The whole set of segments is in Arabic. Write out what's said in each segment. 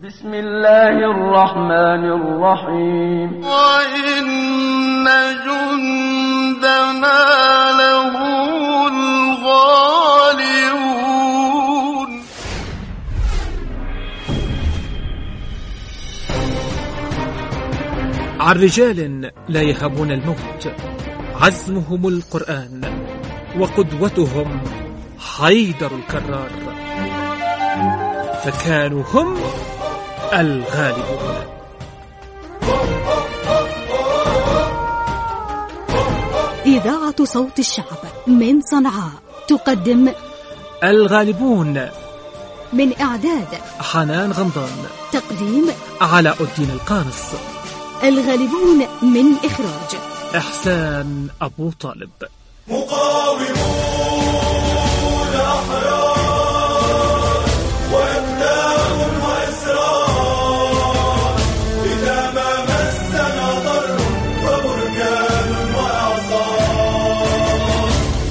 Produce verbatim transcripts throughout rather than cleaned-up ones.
بسم الله الرحمن الرحيم. وإن جندنا لهم الغالبون. عن رجال لا يهابون الموت، عزمهم القرآن وقدوتهم حيدر الكرار، فكانوا هم الغالبون. إذاعة صوت الشعب من صنعاء تقدم الغالبون، من إعداد حنان غمضان، تقديم علاء الدين القانص. الغالبون من إخراج إحسان أبو طالب. مقاومون أحرار وإقدام وإسرار، إذا ما مسنا ضر فبركان وإعصار.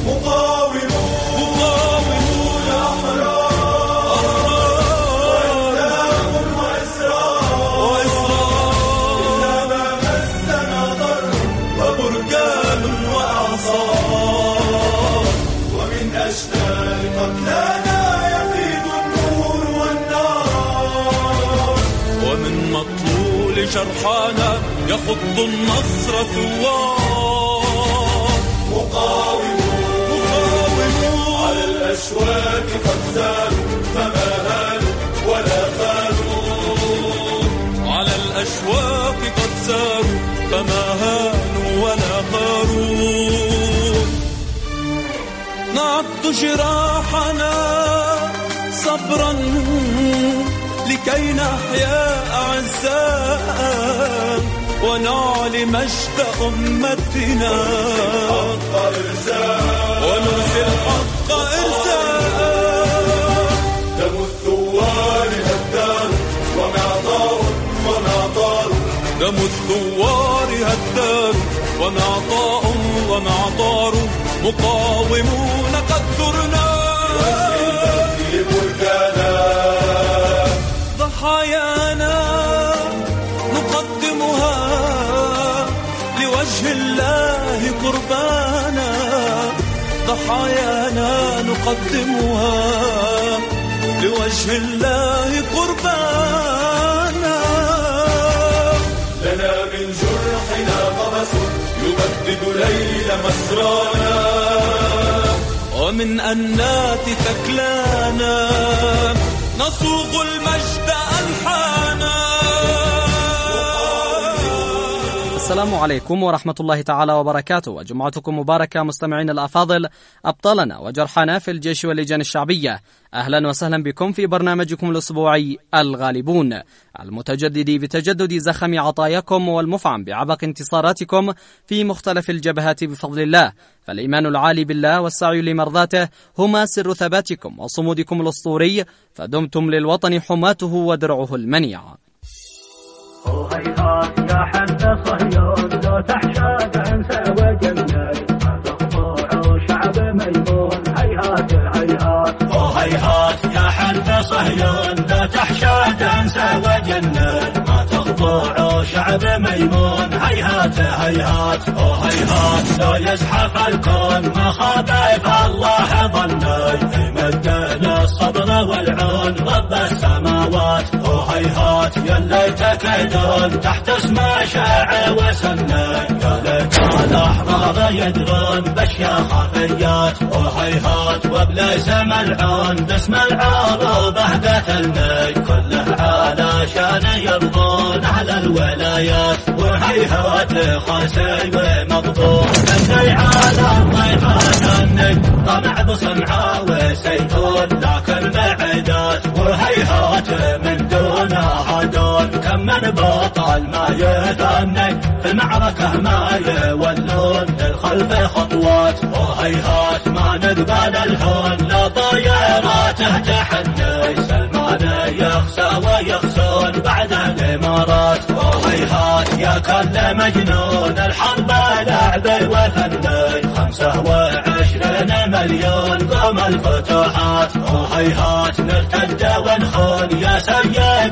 مقاومون أحرار وإقدام وإسرار، إذا ما مسنا ضر فبركان وإعصار. ومن أشكال قتلانا يفيض النور والنار، ومن مطلول جرحانا يخض النصر ثوار. مقاومون على الأشواك قد زالوا فما هانوا ولا خانوا، على الأشواك قد ساروا فما هانوا ولا خاروا. نعد جراحنا صبرا لكي نحيا أعزاء ونعلي مجد أمتنا، ونرسل الحق إرساء. دم الثوار هدار ومعطار ومعطار، دم الثوار هدار ومعطاء ومعطار. مقاومون قد ثرنا ضحايانا نقدمها لوجه الله قربانا، ضحايانا نقدمها لوجه الله قربانا. لنا من جرحنا قبس يبدد ليل مسرانا، ومن أنات ثكلانا نصوغ المجد ألحانا. السلام عليكم ورحمة الله تعالى وبركاته، وجمعتكم مباركة مستمعين الأفاضل، أبطالنا وجرحنا في الجيش واللجان الشعبية. أهلا وسهلا بكم في برنامجكم الأسبوعي الغالبون، المتجدد بتجدد زخم عطاياكم والمفعم بعبق انتصاراتكم في مختلف الجبهات بفضل الله. فالإيمان العالي بالله والسعي لمرضاته هما سر ثباتكم وصمودكم الأسطوري، فدمتم للوطن حماته ودرعه المنيع. هيهات يا حد صهيون لو تحشاد عنسى وجنة، تخضوع شعب ميمون. هيهات هيهات هيهات يا حد صهيون لو تحشاد عنسى وجنة، ما تخضوع شعب ميمون. هيهات هيهات هيهات لو يزحف الكون ما خابئ الله ظني، يمدنا الصبر والعون رب السماوات. هيهات يا ليتك يدون تحت اسم شاع وسنة، يا ليت الأحرار يدرون باشياء خفيات. وهيهات وابليس ملعون باسم العروبة قتلني، كله علشان يرضون على الولايات. وهيهات خاسي ومقطوع مني على الضيفة جني، طمع بصنعاء وسيطون لكن بعيدات. وهيهات من دون هدون كم من بطل ما يثني، في المعركة ما يولون للخلف خطوات. وهيهات ما نقبل الهون لا طياراته تحني، سلمان يخسى ويخسون بعد الإمارات. وهيهات يا كل مجنون الحرب لعبي وفني، خمسة وعشرين مليون قوم الفتوحات. وهيهات نرتد ونخون يا سيدي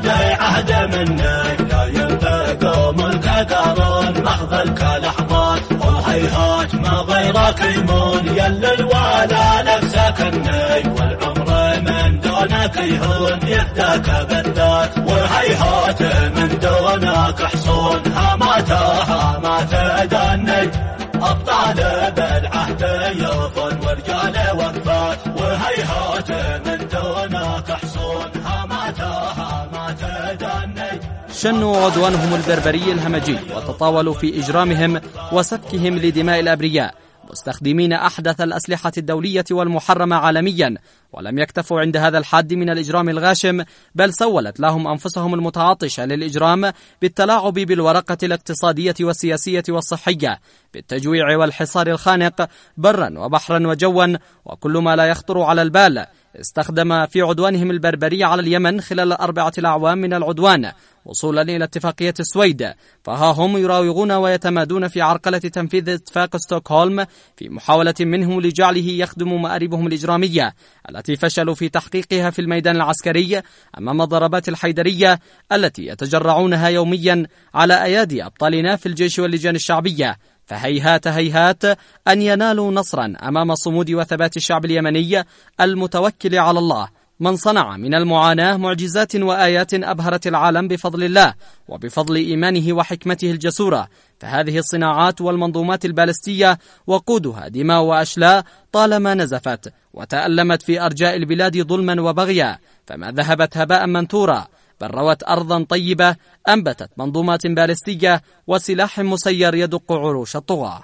عهد منك لا ينفق ملكك أرون محضرك لحظات وهيهات ما غيرك يمون يل الوالا نفسك الني والعمر من دونك يهون يفداك بالذات وهيهات من دونك حصون هاماته هاماته داني أبطال بالعهد يوفون ورجال وقفات وهيهات من دونك حصون هاماته هاماته داني. شنوا عدوانهم البربري الهمجي وتطاولوا في إجرامهم وسفكهم لدماء الأبرياء مستخدمين أحدث الأسلحة الدولية والمحرمة عالميا، ولم يكتفوا عند هذا الحد من الإجرام الغاشم، بل سولت لهم أنفسهم المتعطشة للإجرام بالتلاعب بالورقة الاقتصادية والسياسية والصحية، بالتجويع والحصار الخانق برا وبحرا وجوا وكل ما لا يخطر على البال. استخدم في عدوانهم البربري على اليمن خلال أربعة الأعوام من العدوان وصولا إلى اتفاقية السويد، فها هم يراوغون ويتمادون في عرقلة تنفيذ اتفاق ستوكهولم في محاولة منهم لجعله يخدم مآربهم الإجرامية التي فشلوا في تحقيقها في الميدان العسكري أمام ضربات الحيدرية التي يتجرعونها يوميا على أيادي أبطالنا في الجيش واللجان الشعبية. فهيهات هيهات أن ينالوا نصرا أمام صمود وثبات الشعب اليمني المتوكل على الله، من صنع من المعاناة معجزات وآيات أبهرت العالم بفضل الله وبفضل إيمانه وحكمته الجسورة. فهذه الصناعات والمنظومات البالستية وقودها دماء وأشلاء طالما نزفت وتألمت في أرجاء البلاد ظلما وبغيا، فما ذهبت هباء منثورا، بل روت أرضا طيبة أنبتت منظومات بالستية وسلاح مسير يدق عروش الطغاة.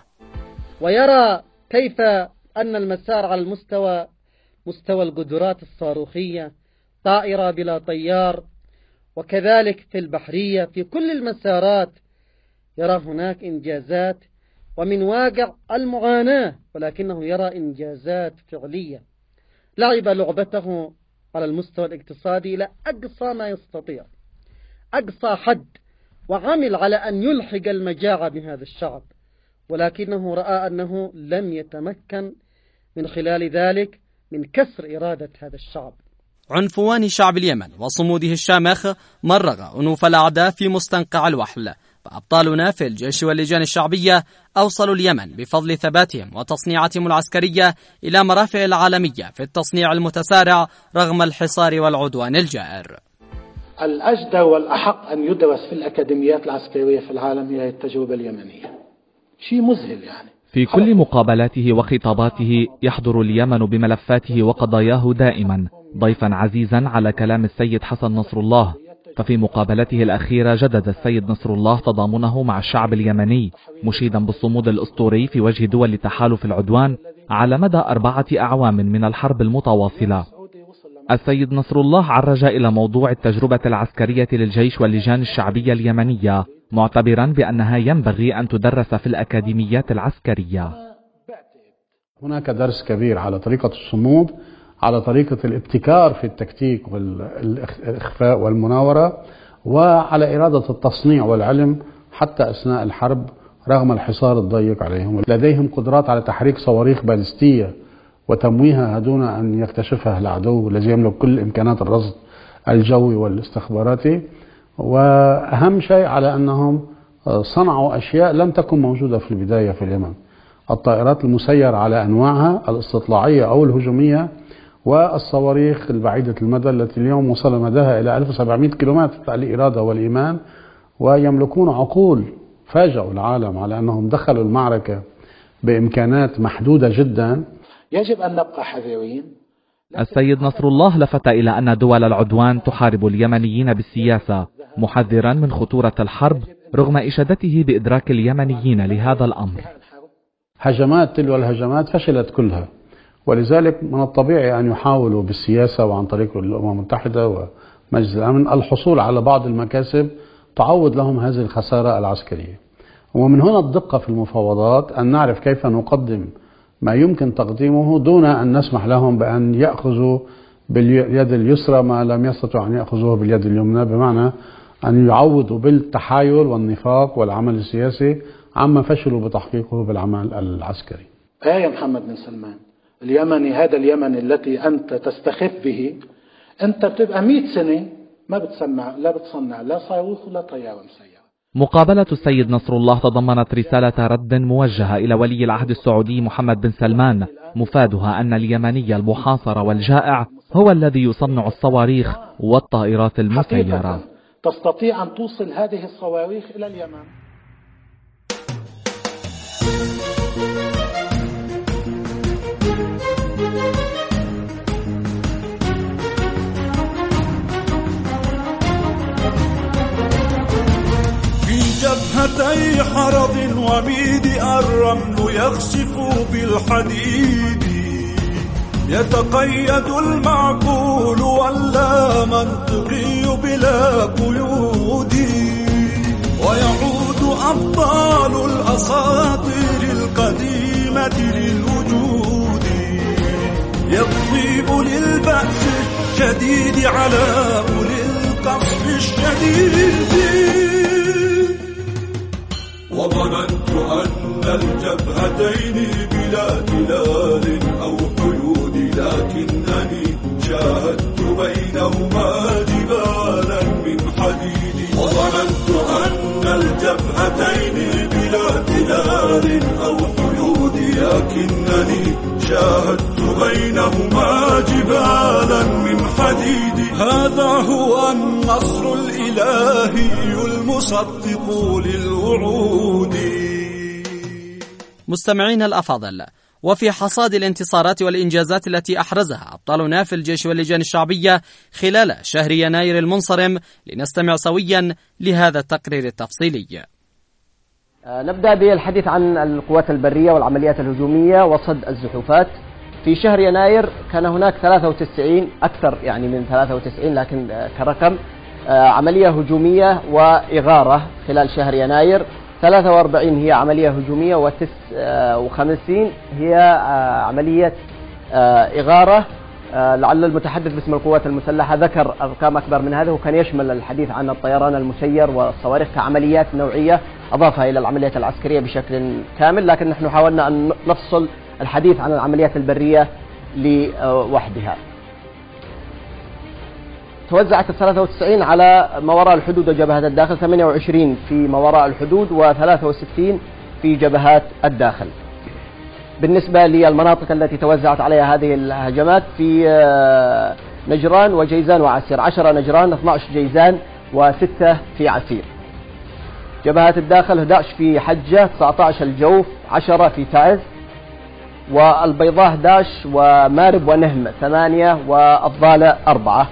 ويرى كيف أن المسار على المستوى مستوى القدرات الصاروخية، طائرة بلا طيار، وكذلك في البحرية، في كل المسارات يرى هناك إنجازات ومن واقع المعاناة، ولكنه يرى إنجازات فعلية. لعب لعبته على المستوى الاقتصادي إلى أقصى ما يستطيع، أقصى حد، وعمل على أن يلحق المجاعة بهذا الشعب، ولكنه رأى أنه لم يتمكن من خلال ذلك من كسر إرادة هذا الشعب. عنفوان شعب اليمن وصموده الشامخ مرغ أنوف الأعداء في مستنقع الوحل، فأبطالنا في الجيش واللجان الشعبية أوصلوا اليمن بفضل ثباتهم وتصنيعاتهم العسكرية إلى مرافع العالمية في التصنيع المتسارع رغم الحصار والعدوان الجائر. الأجدى والأحق أن يدرس في الأكاديميات العسكرية في العالم هي التجربة اليمنية، شيء مذهل يعني. في كل مقابلاته وخطاباته يحضر اليمن بملفاته وقضاياه دائما ضيفا عزيزا على كلام السيد حسن نصر الله. ففي مقابلته الأخيرة جدد السيد نصر الله تضامنه مع الشعب اليمني، مشيدا بالصمود الأسطوري في وجه دول تحالف العدوان على مدى أربعة أعوام من الحرب المتواصلة. السيد نصر الله عرج إلى موضوع التجربة العسكرية للجيش واللجان الشعبية اليمنية، معتبرا بأنها ينبغي أن تدرس في الأكاديميات العسكرية. هناك درس كبير على طريقة الصمود، على طريقة الابتكار في التكتيك والإخفاء والمناورة، وعلى إرادة التصنيع والعلم حتى أثناء الحرب رغم الحصار الضيق عليهم. لديهم قدرات على تحريك صواريخ باليستية وتمويهها دون أن يكتشفها العدو الذي يملك كل إمكانات الرصد الجوي والاستخباراتي. وأهم شيء على أنهم صنعوا أشياء لم تكن موجودة في البداية في اليمن: الطائرات المسيرة على أنواعها الاستطلاعية أو الهجومية، والصواريخ البعيدة المدى التي اليوم وصل مداها إلى ألف وسبعمائة كيلومتر. الإرادة والإيمان، ويملكون عقول. فاجأوا العالم على أنهم دخلوا المعركة بإمكانات محدودة جدا. يجب أن نبقى حذرين. السيد نصر الله لفت إلى أن دول العدوان تحارب اليمنيين بالسياسة، محذرا من خطورة الحرب رغم إشادته بإدراك اليمنيين لهذا الأمر. هجمات تلو الهجمات فشلت كلها، ولذلك من الطبيعي أن يحاولوا بالسياسة وعن طريق الأمم المتحدة ومجلس الأمن الحصول على بعض المكاسب تعوض لهم هذه الخسارة العسكرية. ومن هنا الدقة في المفاوضات، أن نعرف كيف نقدم ما يمكن تقديمه دون أن نسمح لهم بأن يأخذوا باليد اليسرى ما لم يستطيعوا أن يأخذوه باليد اليمنى، بمعنى أن يعوضوا بالتحايل والنفاق والعمل السياسي عما فشلوا بتحقيقه بالعمل العسكري. آه يا محمد بن سلمان، اليمني هذا اليمني التي أنت تستخف به، أنت بتبقى مئة سنة ما بتصنع لا بتصنع لا صاروخ ولا طيارة مسيرة. مقابلة السيد نصر الله تضمنت رسالة رد موجهة إلى ولي العهد السعودي محمد بن سلمان، مفادها أن اليمني المحاصر والجائع هو الذي يصنع الصواريخ والطائرات المسيرة. تستطيع أن توصل هذه الصواريخ إلى اليمن. جبهتي حرض وميد الرمل يخسف بالحديد، يتقيد المعقول واللا منطقي بلا قيود، ويعود أبطال الأساطير القديمة للوجود، يضرب للبأس الشديد على أولي القصف الشديد. وظننت أن الجبهتين بلا تلال أو قيود، لكنني شاهدت بينهما جبالا من حديد. وظننت أن الجبهتين بلا تلال أو قيود، لكنني شاهدت بينهما جبالا من حديد. هذا هو النصر الإلهي المصدق للوعود. مستمعين الأفاضل، وفي حصاد الانتصارات والإنجازات التي أحرزها أبطالنا في الجيش واللجان الشعبية خلال شهر يناير المنصرم، لنستمع سويا لهذا التقرير التفصيلي. نبدأ بالحديث عن القوات البرية والعمليات الهجومية وصد الزحوفات. في شهر يناير كان هناك ثلاثة وتسعين، أكثر يعني من ثلاثة وتسعين لكن كرقم، عملية هجومية وإغارة خلال شهر يناير. ثلاثة وأربعين هي عملية هجومية وتسعة وخمسين هي عملية إغارة. لعل المتحدث باسم القوات المسلحة ذكر أرقام أكبر من هذا، وكان يشمل الحديث عن الطيران المسير والصواريخ كعمليات نوعية أضافها إلى العمليات العسكرية بشكل كامل، لكن نحن حاولنا أن نفصل الحديث عن العمليات البرية لوحدها. توزعت الثلاثة وتسعين على ما وراء الحدود وجبهات الداخل، ثمانية وعشرين في ما وراء الحدود وثلاثة وستين في جبهات الداخل. بالنسبة للمناطق التي توزعت عليها هذه الهجمات، في نجران وجيزان وعسير، عشرة نجران، اثني عشر جيزان وستة في عسير. جبهات الداخل أحد عشر في حجة، تسعة عشر الجوف، عشرة في تعز، والبيضاء أحد عشر، ومارب ونهم ثمانية، والضالة أربعة.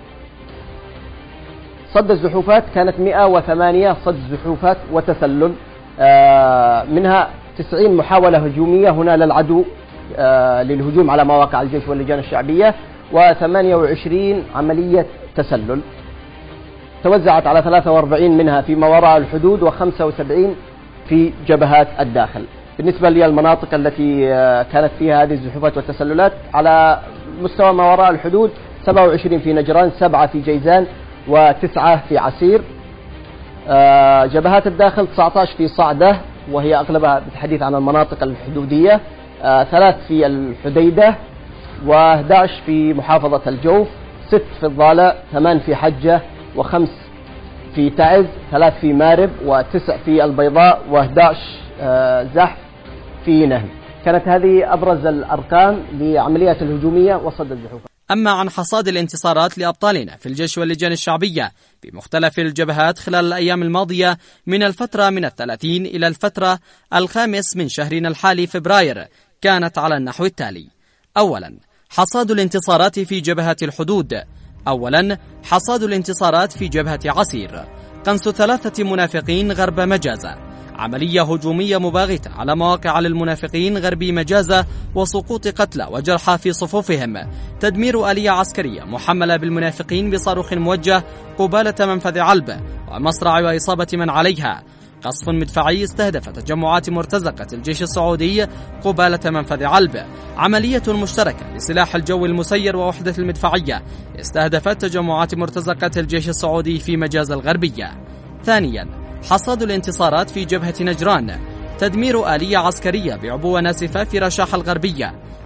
صد الزحوفات كانت مئة وثمانية صد زحوفات وتسلل، منها تسعين محاولة هجومية هنا للعدو للهجوم على مواقع الجيش واللجان الشعبية، وثمانية وعشرين عملية تسلل. توزعت على ثلاثة وأربعين منها في ما وراء الحدود وخمسة وسبعين في جبهات الداخل. بالنسبة للمناطق التي كانت فيها هذه الزحوفات والتسللات على مستوى ما وراء الحدود، سبعة وعشرين في نجران، سبعة في جيزان، وتسعة في عسير. جبهات الداخل تسعة عشر في صعدة، وهي أغلبها بالحديث عن المناطق الحدودية، ثلاث في الحديدة، وأحد عشر في محافظة الجوف، ست في الضالة، ثمان في حجة، وخمس في تعز، ثلاث في مارب، وتسع في البيضاء، وأحد عشر زحف في نهم. كانت هذه أبرز الأرقام لعمليات الهجومية وصد الزحوفات. أما عن حصاد الانتصارات لأبطالنا في الجيش واللجان الشعبية في مختلف الجبهات خلال الأيام الماضية من الفترة من الثلاثين إلى الفترة الخامس من شهرنا الحالي فبراير، كانت على النحو التالي: أولا، حصاد الانتصارات في جبهة الحدود. أولا، حصاد الانتصارات في جبهة عسير، قنص ثلاثة منافقين غرب مجازة، عملية هجومية مباغتة على مواقع للمنافقين غربي مجازة وسقوط قتلى وجرحى في صفوفهم، تدمير آلية عسكرية محملة بالمنافقين بصاروخ موجه قبالة منفذ علب ومصرع وإصابة من عليها، قصف مدفعي استهدف تجمعات مرتزقة الجيش السعودي قبالة منفذ علب، عملية مشتركة لسلاح الجو المسير ووحدة المدفعية استهدفت تجمعات مرتزقة الجيش السعودي في مجاز الغربية. ثانيا، حصاد الانتصارات في جبهة نجران، تدمير آلية عسكرية بعبوة ناسفة في رشاح الغربية،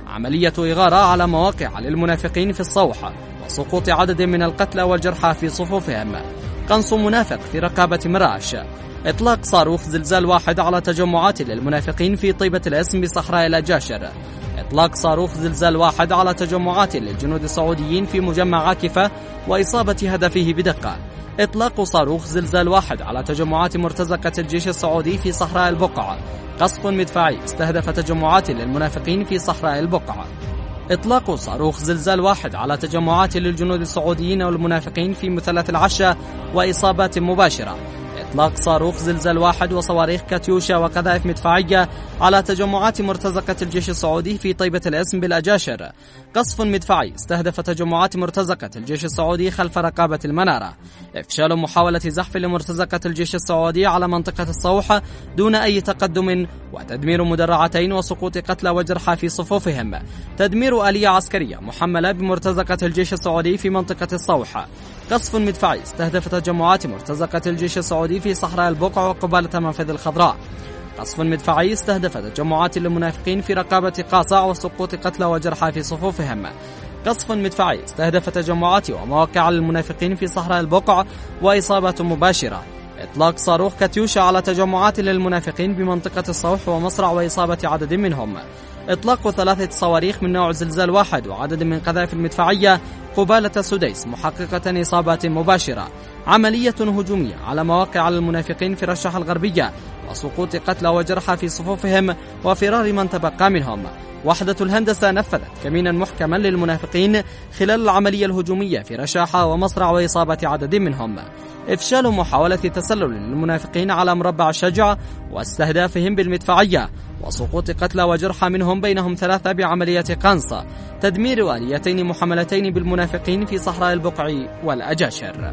عملية إغارة على مواقع للمنافقين في الصوح وسقوط عدد من القتلى والجرحى في صفوفهم. قنص منافق في رقابة مراش. إطلاق صاروخ زلزال واحد على تجمعات للمنافقين في طيبة الاسم بصحراء الأجاشر. إطلاق صاروخ زلزال واحد على تجمعات للجنود السعوديين في مجمع عاكفة وإصابة هدفه بدقة. إطلاق صاروخ زلزال واحد على تجمعات مرتزقة الجيش السعودي في صحراء البقعة. قصف مدفعي استهدف تجمعات للمنافقين في صحراء البقعة. إطلاق صاروخ زلزال واحد على تجمعات للجنود السعوديين والمنافقين في مثلث العشة وإصابات مباشرة. إطلاق صاروخ زلزال واحد وصواريخ كاتيوشا وقذائف مدفعية على تجمعات مرتزقة الجيش السعودي في طيبة الاسم بالأجاشر. قصف مدفعي استهدف تجمعات مرتزقة الجيش السعودي خلف رقابة المنارة. إفشال محاولة زحف لمرتزقة الجيش السعودي على منطقة الصوح دون أي تقدم وتدمير مدرعتين وسقوط قتلى وجرحى في صفوفهم. تدمير آلية عسكرية محملة بمرتزقة الجيش السعودي في منطقة الصوح. قصف مدفعي استهدف تجمعات مرتزقة الجيش السعودي في صحراء البقع وقبالة منفذ الخضراء. قصف مدفعي استهدف تجمعات للمنافقين في رقابة قاصع وسقوط قتلى وجرحى في صفوفهم. قصف مدفعي استهدف تجمعات ومواقع للمنافقين في صحراء البقع وإصابة مباشرة. إطلاق صاروخ كاتيوشا على تجمعات للمنافقين بمنطقة الصوح ومصرع وإصابة عدد منهم. إطلاق ثلاثة صواريخ من نوع زلزال واحد وعدد من قذائف المدفعية قبالة سديس محققة إصابات مباشرة. عملية هجومية على مواقع المنافقين في رشاح الغربية وسقوط قتلى وجرحى في صفوفهم وفرار من تبقى منهم. وحدة الهندسة نفذت كمينا محكما للمنافقين خلال العملية الهجومية في رشاحة ومصرع وإصابة عدد منهم. إفشال محاولة تسلل للمنافقين على مربع الشجع واستهدافهم بالمدفعية وسقوط قتلى وجرحى منهم بينهم ثلاثة بعملية قنصة. تدمير آليتين محملتين بالمنافقين في صحراء البقع والأجاشر.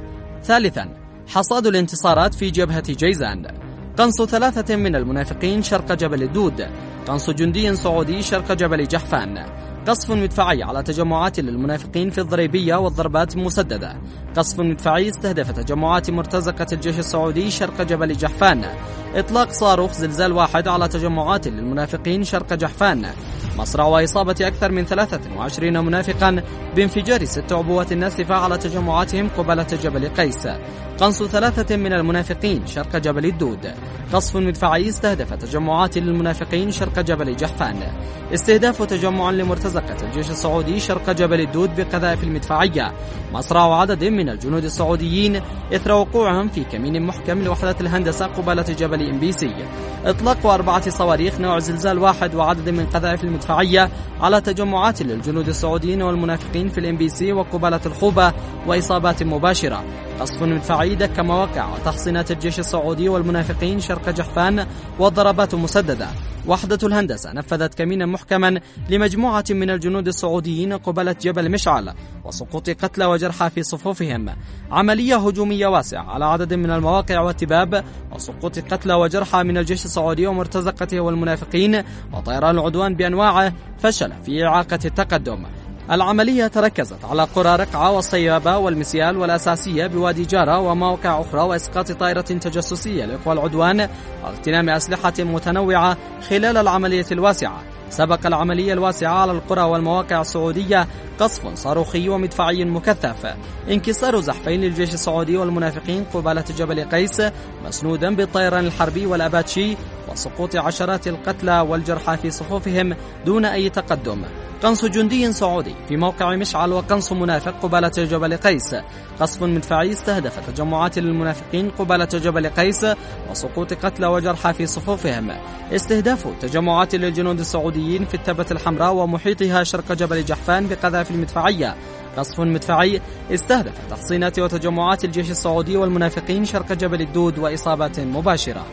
ثالثا، حصاد الانتصارات في جبهة جيزان. قنص ثلاثة من المنافقين شرق جبل الدود. قنص جندي سعودي شرق جبل جحفان. قصف مدفعي على تجمعات للمنافقين في الضريبية والضربات مسددة. قصف مدفعي استهدف تجمعات مرتزقة الجيش السعودي شرق جبل جحفان. إطلاق صاروخ زلزال واحد على تجمعات للمنافقين شرق جحفان. مصرع وإصابة أكثر من ثلاثة وعشرين منافقا بانفجار ست عبوات ناسفة على تجمعاتهم قبالة جبل قيس. قنص ثلاثة من المنافقين شرق جبل الدود. قصف مدفعي استهدف تجمعات للمنافقين شرق جبل جحفان. استهداف تجمع لمرتزقة الجيش السعودي شرق جبل الدود بقذائف المدفعية. مصرع عدد من الجنود السعوديين إثر وقوعهم في كمين محكم لوحدة الهندسة قبالة جبل إم بي سي. إطلاق أربعة صواريخ نوع زلزال واحد وعدد من قذائف المدفعية على تجمعات للجنود السعوديين والمنافقين في الإم بي سي وقبالة الخوبة وإصابات مباشرة. قصف مدفعي دك مواقع وتحصينات الجيش السعودي والمنافقين شرق جحفان والضربات مسددة. وحدة الهندسة نفذت كمينا محكما لمجموعة من الجنود السعوديين قبالة جبل مشعل وسقوط قتلى وجرحى في صفوفهم. عملية هجومية واسعة على عدد من المواقع والتباب وسقوط قتلى وجرحى من الجيش السعودي ومرتزقته والمنافقين وطيران العدوان بأنواعه فشل في إعاقة التقدم. العملية تركزت على قرى رقعة والصيابة والمسيال والأساسية بوادي جارة ومواقع أخرى وإسقاط طائرة تجسسية لإخوة العدوان واغتنام أسلحة متنوعة خلال العملية الواسعة. سبق العملية الواسعة على القرى والمواقع السعودية قصف صاروخي ومدفعي مكثف. انكسار زحفين للجيش السعودي والمنافقين قبالة جبل قيس مسنودا بالطيران الحربي والأباتشي وسقوط عشرات القتلى والجرحى في صفوفهم دون أي تقدم. قنص جندي سعودي في موقع مشعل وقنص منافق قبالة جبل قيس. قصف مدفعي استهدف تجمعات للمنافقين قبالة جبل قيس وسقوط قتلى وجرحى في صفوفهم. استهداف تجمعات للجنود السعوديين في التبة الحمراء ومحيطها شرق جبل جحفان بقذائف المدفعية. قصف مدفعي استهدف تحصينات وتجمعات الجيش السعودي والمنافقين شرق جبل الدود وإصابات مباشرة.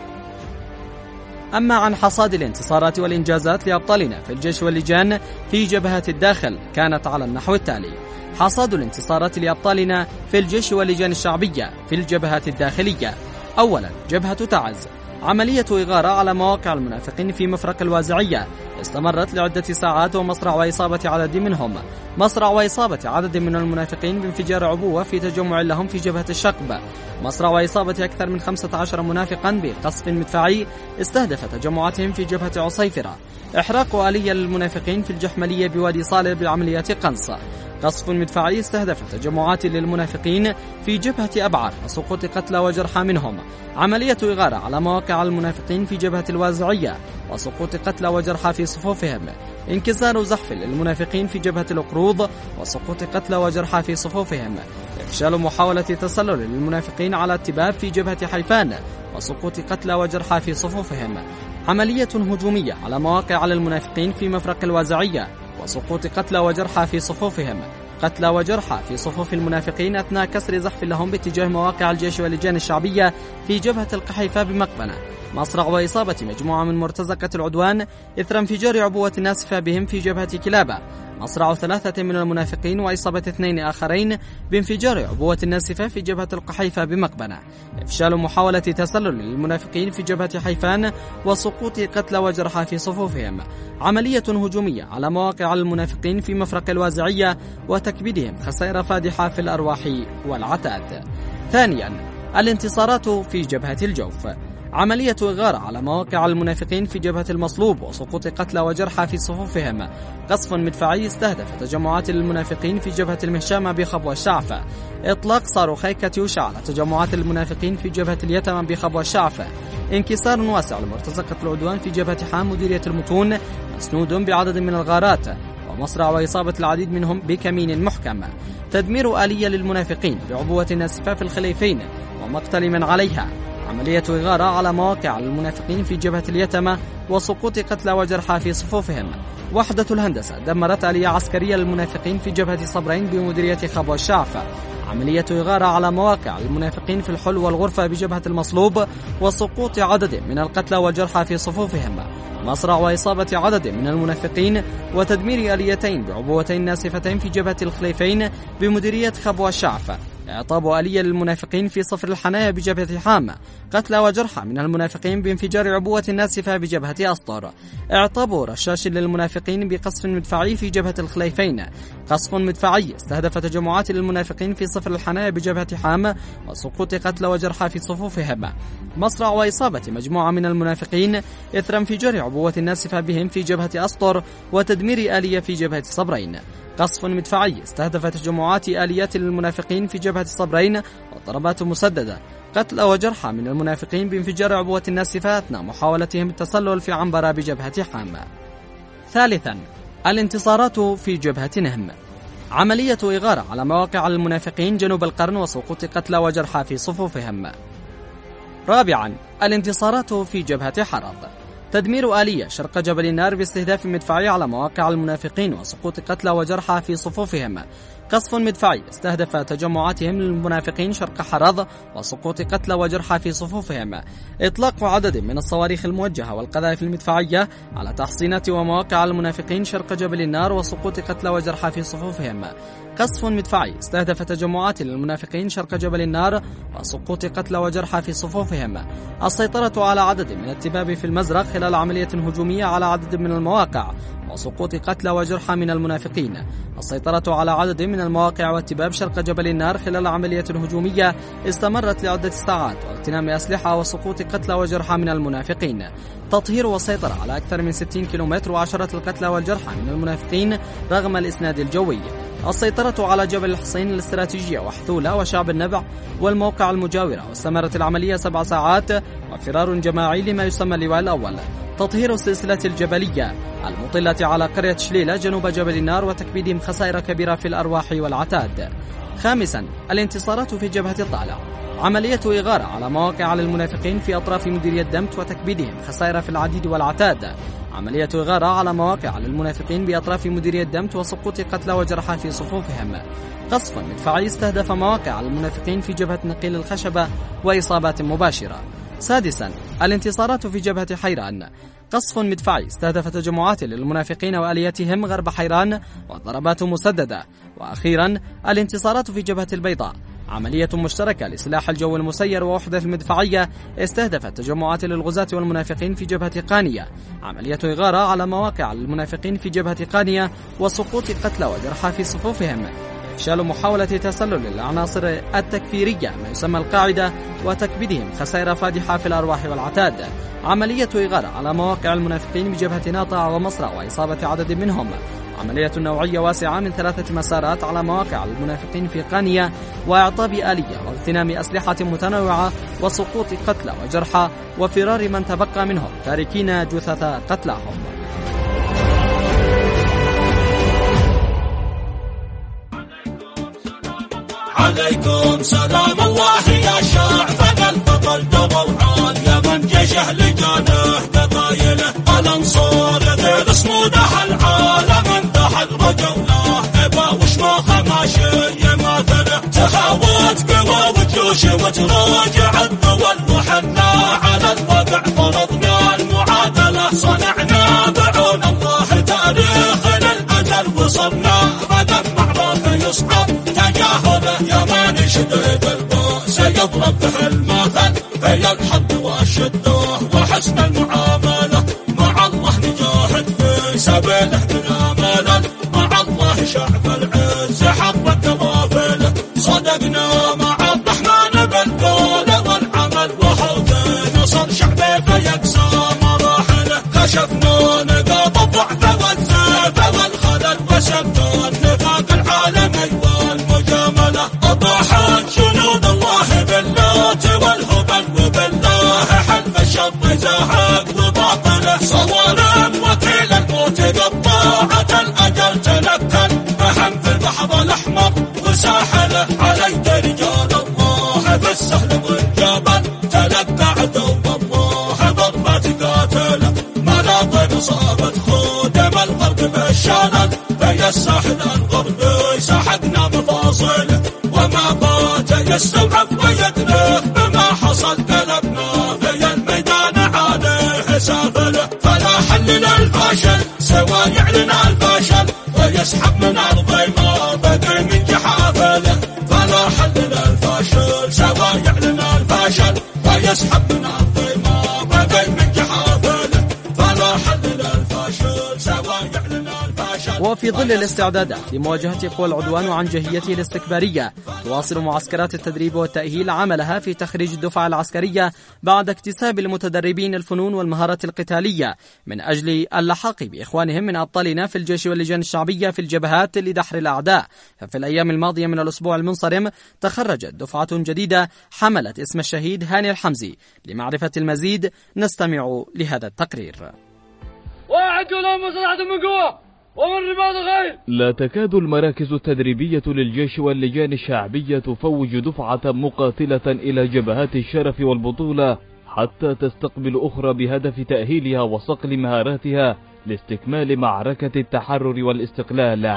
أما عن حصاد الانتصارات والإنجازات لأبطالنا في الجيش واللجان في جبهة الداخل كانت على النحو التالي: حصاد الانتصارات لأبطالنا في الجيش واللجان الشعبية في الجبهة الداخلية. أولا، جبهة تعز. عملية إغارة على مواقع المنافقين في مفرق الوازعية استمرت لعدة ساعات، ومصرع وإصابة عدد منهم مصرع وإصابة عدد من المنافقين بانفجار عبوة في تجمع لهم في جبهة الشقب. مصرع وإصابة أكثر من خمسة عشر منافقا بقصف مدفعي استهدف تجمعاتهم في جبهة عصيفرة. إحراق آلية للمنافقين في الجحملية بوادي صالح بعملية قنص. قصف مدفعي استهدف تجمعات للمنافقين في جبهة أبعر وسقوط قتلى وجرحى منهم. عملية إغارة على مواقع المنافقين في جبهة الوازعية وسقوط قتلى وجرحى في صفوفهم. انكسار زحف للمنافقين في جبهة القروض وسقوط قتلى وجرحى في صفوفهم. إفشال محاولة تسلل للمنافقين على التباب في جبهة حيفان وسقوط قتلى وجرحى في صفوفهم. عملية هجومية على مواقع المنافقين في مفرق الوازعية وسقوط قتلى وجرحى في صفوفهم. قتلى وجرحى في صفوف المنافقين أثناء كسر زحف لهم باتجاه مواقع الجيش واللجان الشعبية في جبهة القحيفة بمقبنة. مصرع وإصابة مجموعة من مرتزقة العدوان إثر انفجار عبوة ناسفة بهم في جبهة كلابة. مصرع ثلاثة من المنافقين وإصابة اثنين آخرين بانفجار عبوة ناسفة في جبهة القحيفة بمقبنة. إفشال محاولة تسلل للمنافقين في جبهة حيفان وسقوط قتلى وجرحى في صفوفهم. عملية هجومية على مواقع المنافقين في مفرق الوازعية وتكبيدهم خسائر فادحة في الأرواح والعتاد. ثانيا، الانتصارات في جبهة الجوف. عملية إغارة على مواقع المنافقين في جبهة المصلوب وسقوط قتلى وجرحى في صفوفهم. قصف مدفعي استهدف تجمعات المنافقين في جبهة المهشامة بخبوة الشعفة. إطلاق صاروخي كاتيوشا على تجمعات المنافقين في جبهة اليتم بخبوة الشعفة. انكسار واسع لمرتزقة العدوان في جبهة حام مديرية المتون مسنود بعدد من الغارات، ومصرع وإصابة العديد منهم بكمين محكم. تدمير آلية للمنافقين بعبوة ناسفة في الخليفين ومقتل من عليها. عملية إغارة على مواقع المنافقين في جبهة اليتمة وسقوط قتلى وجرحى في صفوفهم. وحدة الهندسة دمرت آلية عسكرية للمنافقين في جبهة صبرين بمديرية خبوة الشعفة. عملية إغارة على مواقع المنافقين في الحل والغرفة بجبهة المصلوب وسقوط عدد من القتلى والجرحى في صفوفهم. مصرع وإصابة عدد من المنافقين وتدمير آليتين بعبوتين ناسفتين في جبهة الخليفين بمديرية خبوة الشعفة. إعطاب آلية للمنافقين في صفر الحنايا بجبهة حامة. قتلى وجرحى من المنافقين بانفجار عبوة ناسفة بجبهة أسطر. إعطاب رشاش للمنافقين بقصف مدفعي في جبهة الخليفين. قصف مدفعي استهدف تجمعات للمنافقين في صفر الحنايا بجبهة حامة وسقوط قتلى وجرحى في صفوفهم. مصرع وإصابة مجموعة من المنافقين إثر انفجار عبوة ناسفة بهم في جبهة أسطر وتدمير آلية في جبهة صبرين. قصف مدفعي استهدف تجمعات آليات للمنافقين في جبهة صبرين وضربات مسددة. قتل وجرحى من المنافقين بانفجار عبوة ناسفة أثناء محاولتهم التسلل في عنبرة بجبهة حامة. ثالثا، الانتصارات في جبهة نهم. عملية إغارة على مواقع المنافقين جنوب القرن وسقوط قتلى وجرحى في صفوفهم. رابعا، الانتصارات في جبهة حرض. تدمير آلية شرق جبل النار باستهداف مدفعي على مواقع المنافقين وسقوط قتلى وجرحى في صفوفهم. قصف مدفعي استهدف تجمعاتهم للمنافقين شرق حرض وسقوط قتلى وجرحى في صفوفهم. إطلاق عدد من الصواريخ الموجهة والقذائف المدفعية على تحصينات ومواقع المنافقين شرق جبل النار وسقوط قتلى وجرحى في صفوفهم. قصف مدفعي استهدف تجمعات للمنافقين شرق جبل النار وسقوط قتلى وجرحى في صفوفهم. السيطرة على عدد من التباب في المزرق خلال عملية هجومية على عدد من المواقع وسقوط قتلى وجرحى من المنافقين. السيطرة على عدد من المواقع والتباب شرق جبل النار خلال عملية هجومية استمرت لعدة ساعات واغتنام أسلحة وسقوط قتلى وجرحى من المنافقين. تطهير والسيطرة على أكثر من ستين كيلومتر وعشرة القتلى والجرحى من المنافقين رغم الإسناد الجوي. السيطرة على جبل الحصين الاستراتيجية وحثولة وشعب النبع والموقع المجاورة، واستمرت العملية سبع ساعات وفرار جماعي لما يسمى اللواء الأول. تطهير السلسلة الجبلية المطلة على قرية شليلة جنوب جبل النار وتكبيدهم خسائر كبيرة في الأرواح والعتاد. خامسا، الانتصارات في جبهة الطالع. عملية إغارة على مواقع للمنافقين في أطراف مديرية دمت وتكبيدهم خسائر في العديد والعتاد. عملية إغارة على مواقع للمنافقين بأطراف مديرية دمت وسقوط قتلى وجرحى في صفوفهم. قصف مدفعي استهدف مواقع المنافقين في جبهة نقيل الخشبة وإصابات مباشرة. سادسا، الانتصارات في جبهة حيران. قصف مدفعي استهدف تجمعات للمنافقين وآلياتهم غرب حيران وضربات مسددة. وأخيرا، الانتصارات في جبهة البيضاء. عملية مشتركة لسلاح الجو المسير ووحدة المدفعية استهدفت تجمعات للغزاة والمنافقين في جبهة قانية. عملية إغارة على مواقع المنافقين في جبهة قانية وسقوط قتلى وجرحى في صفوفهم. إفشال محاولة تسلل العناصر التكفيرية ما يسمى القاعدة وتكبيدهم خسائر فادحة في الأرواح والعتاد. عملية إغارة على مواقع المنافقين بجبهة ناطع ومصرع وإصابة عدد منهم. عملية نوعية واسعة من ثلاثة مسارات على مواقع المنافقين في قانية وإعطاب آلية واغتنام أسلحة متنوعة وسقوط قتلى وجرحى وفرار من تبقى منهم تاركين جثث قتلاهم. عليكم سلام الله يا شعب البطل دبوعان يا من جيشه لجانه قبايله الانصار غير صموده العالم انتحل رجوله ابا وشماخه ماشي يماثله تحاوت قوى وجيوش وتراجع الدول وحنا على الواقع فرضنا المعادله صنعنا بعون الله تاريخنا الاجل وصلنا بدم معركه يصعب تجاهله يا من شديد البؤس يضرب به المثل في الحظ والشده وحسن المعامله مع الله نجاهد في سبيله بلا ملل مع الله شعب العز حق التوافل صدقنا مع الرحمن بالقول والعمل وهو نصر شعبه فيكسى مراحله كشفنا نقاط الضعف والزيف والخلل وسبنا النفاق العالمي والمجامله أطاحت جنود الله باللات والهبل وبالله حلف الشر زهق وباطله صوارم وكيل الموت قطاعة الأجل تنكل فهم في البحر الأحمر وساحله عليك رجال الله في السهل والجبل تلقى عدو الله ضربات قاتله مناطق صابت خدم الغرب بالشلل في الساحل الغربي سحقنا مفاصله وما بات يستوعب ويدرك بما حصل قلبنا في الميدان عليه سافله فلا حل للفشل سوى يعلن الفشل ويسحب من أرضي ما بقي من جحافله فلا حل للفشل سوى يعلن الفشل ويسحب من أرضي ما بقي من جحافله فلا حل للفشل سوى يعلن الفشل. وفي ظل الاستعدادات لمواجهة قوى العدوان وعنجهيته الاستكبارية تواصل معسكرات التدريب والتأهيل عملها في تخريج الدفعة العسكرية بعد اكتساب المتدربين الفنون والمهارات القتالية من أجل اللحاق بإخوانهم من أبطالنا في الجيش واللجان الشعبية في الجبهات لدحر الأعداء. ففي الأيام الماضية من الأسبوع المنصرم تخرجت دفعة جديدة حملت اسم الشهيد هاني الحمزي. لمعرفة المزيد نستمع لهذا التقرير. واحد لهم مصلحة من قوة ومن رباط غير. لا تكاد المراكز التدريبية للجيش واللجان الشعبية تفوج دفعة مقاتلة إلى جبهات الشرف والبطولة حتى تستقبل أخرى بهدف تأهيلها وصقل مهاراتها لاستكمال معركة التحرر والاستقلال.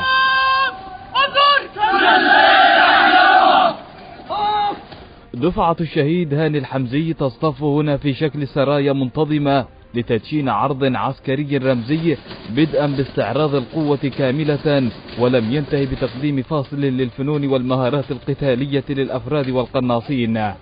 دفعة الشهيد هاني الحمزي تصطف هنا في شكل سرايا منتظمة لتدشين عرض عسكري رمزي بدءا باستعراض القوة كاملة ولم ينتهي بتقديم فاصل للفنون والمهارات القتالية للأفراد والقناصين.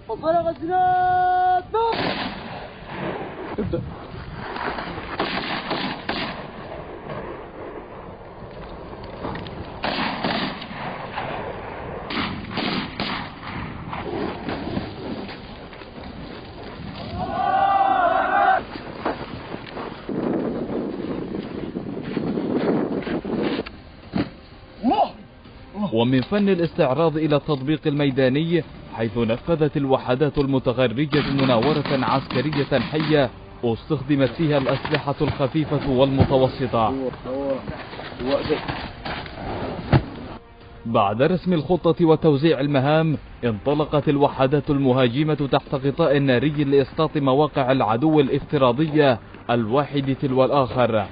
ومن فن الاستعراض إلى التطبيق الميداني حيث نفذت الوحدات المتغرجة مناورة عسكرية حية واستخدمت فيها الأسلحة الخفيفة والمتوسطة. بعد رسم الخطة وتوزيع المهام انطلقت الوحدات المهاجمة تحت غطاء ناري لإسقاط مواقع العدو الافتراضية الواحد تلو الآخر.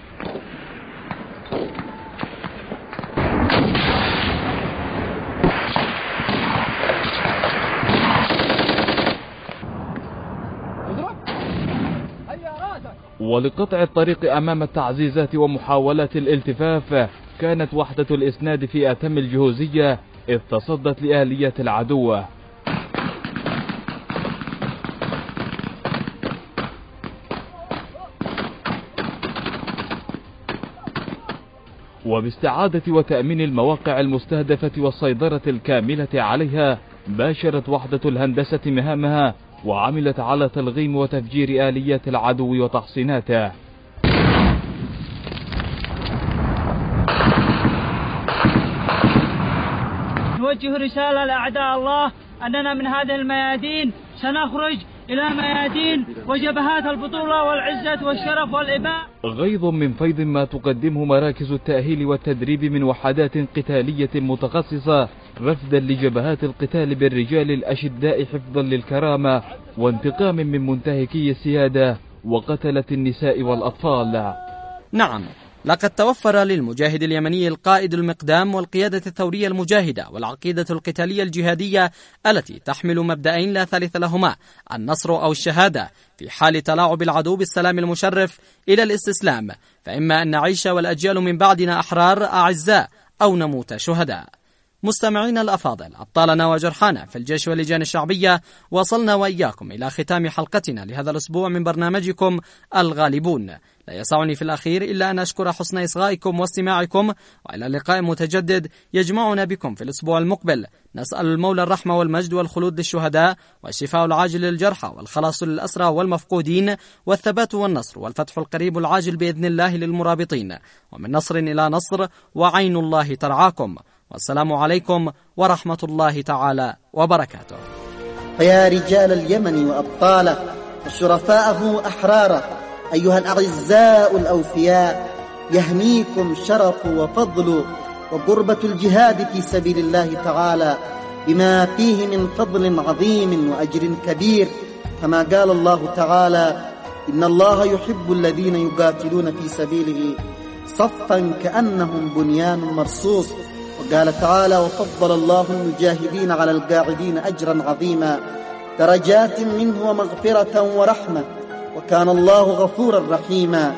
ولقطع الطريق أمام التعزيزات ومحاولات الالتفاف كانت وحدة الإسناد في أتم الجهوزية إذ تصدت لآلية العدو. وباستعادة وتأمين المواقع المستهدفة والسيطرة الكاملة عليها، باشرت وحدة الهندسة مهامها وعملت على تلغيم وتفجير آليات العدو وتحصيناته. نوجه رسالة لأعداء الله أننا من هذه الميادين سنخرج إلى ميادين وجبهات البطولة والعزة والشرف والإباء. غيظ من فيض ما تقدمه مراكز التأهيل والتدريب من وحدات قتالية متخصصة، رفدا لجبهات القتال بالرجال الأشداء حفظا للكرامة، وانتقام من منتهكي السيادة وقتلة النساء والأطفال. نعم، لقد توفر للمجاهد اليمني القائد المقدام والقيادة الثورية المجاهدة والعقيدة القتالية الجهادية التي تحمل مبدأين لا ثالث لهما، النصر أو الشهادة، في حال تلاعب العدو بالسلام المشرف إلى الاستسلام، فإما أن نعيش والأجيال من بعدنا أحرار أعزاء أو نموت شهداء. مستمعينا الأفاضل، أبطالنا وجرحانا في الجيش واللجان الشعبية، وصلنا وإياكم إلى ختام حلقتنا لهذا الأسبوع من برنامجكم الغالبون. لا يسعني في الأخير إلا أن أشكر حسن إصغائكم واستماعكم، وإلى اللقاء متجدد يجمعنا بكم في الأسبوع المقبل. نسأل المولى الرحمة والمجد والخلود للشهداء، والشفاء العاجل للجرحى، والخلاص للأسرى والمفقودين، والثبات والنصر والفتح القريب العاجل بإذن الله للمرابطين، ومن نصر إلى نصر، وعين الله ترعاكم. والسلام عليكم ورحمة الله تعالى وبركاته. فيا رجال اليمن وأبطاله وشرفاءه أحراره، أيها الأعزاء الأوفياء، يهنيكم شرف وفضل وقربة الجهاد في سبيل الله تعالى، بما فيه من فضل عظيم وأجر كبير، كما قال الله تعالى: إن الله يحب الذين يقاتلون في سبيله صفا كأنهم بنيان مرصوص. وقال تعالى: وفضل الله المجاهدين على القاعدين أجرا عظيما، درجات منه ومغفرة ورحمة، وكان الله غفورا رحيما.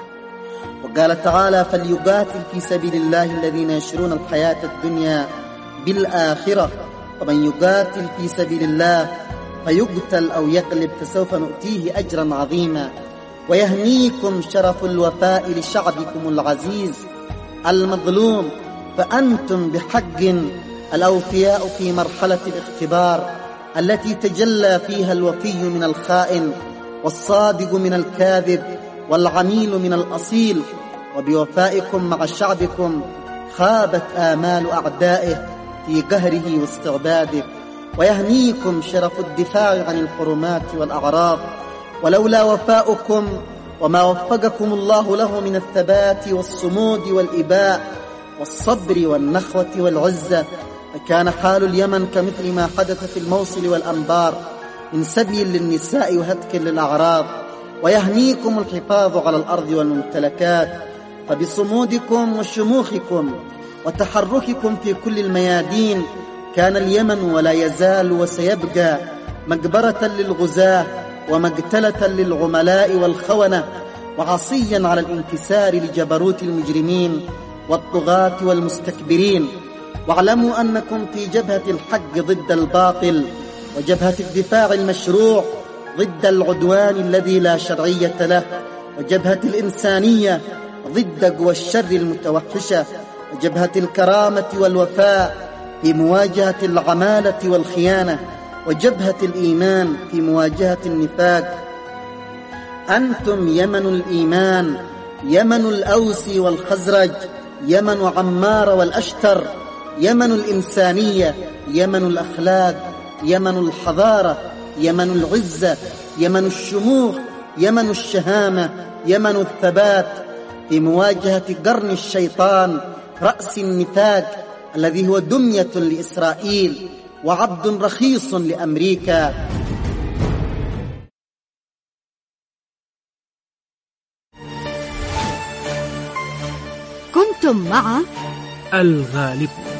وقال تعالى: فليقاتل في سبيل الله الذين يشرون الحياة الدنيا بالآخرة، ومن يقاتل في سبيل الله فيقتل أو يغلب فسوف نؤتيه أجرا عظيما. ويهنيكم شرف الوفاء لشعبكم العزيز المظلوم، فأنتم بحق الأوفياء في مرحلة الاختبار التي تجلى فيها الوفي من الخائن، والصادق من الكاذب، والعميل من الأصيل. وبوفائكم مع شعبكم خابت آمال أعدائه في قهره واستعباده. ويهنيكم شرف الدفاع عن الحرمات والأعراض، ولولا وفاؤكم وما وفقكم الله له من الثبات والصمود والإباء والصبر والنخوة والعزة، فكان حال اليمن كمثل ما حدث في الموصل والأنبار من سبي للنساء وهتك للأعراض. ويهنيكم الحفاظ على الأرض والممتلكات، فبصمودكم وشموخكم وتحرككم في كل الميادين كان اليمن ولا يزال وسيبقى مقبرة للغزاة، ومقتلة للعملاء والخونة، وعصيا على الانكسار لجبروت المجرمين والطغاة والمستكبرين. واعلموا أنكم في جبهة الحق ضد الباطل، وجبهة الدفاع المشروع ضد العدوان الذي لا شرعية له، وجبهة الإنسانية ضد قوى الشر المتوحشة، وجبهة الكرامة والوفاء في مواجهة العمالة والخيانة، وجبهة الإيمان في مواجهة النفاق. أنتم يمن الإيمان، يمن الأوس والخزرج، يمن عمار والأشتر، يمن الإنسانية، يمن الأخلاق، يمن الحضارة، يمن العزة، يمن الشموخ، يمن الشهامة، يمن الثبات في مواجهة قرن الشيطان رأس النفاق الذي هو دمية لإسرائيل وعبد رخيص لأمريكا. كنتم مع الغالب.